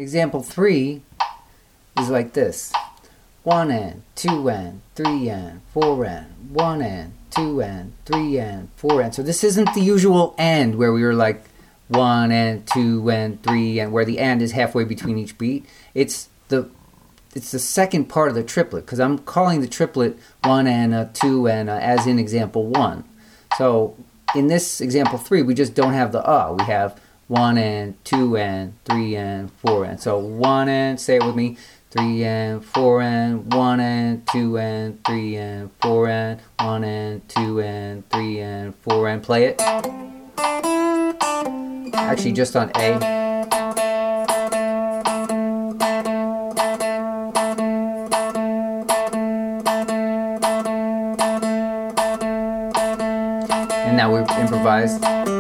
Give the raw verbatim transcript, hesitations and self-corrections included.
example three is like this. one and, two and, three and, four and, one and, two and, three and, four and. So this isn't the usual and where we were like one and, two and, three and, where the and is halfway between each beat. It's the it's the second part of the triplet, because I'm calling the triplet one and a, two and a, as in example one. So in this example three, we just don't have the uh. We have one and, two and, three and, four and. So one and, say it with me, three and, four and, one and, two and, three and, four and, one and, two and, three and, four and. Play it. Actually, just on A. And now we've improvised.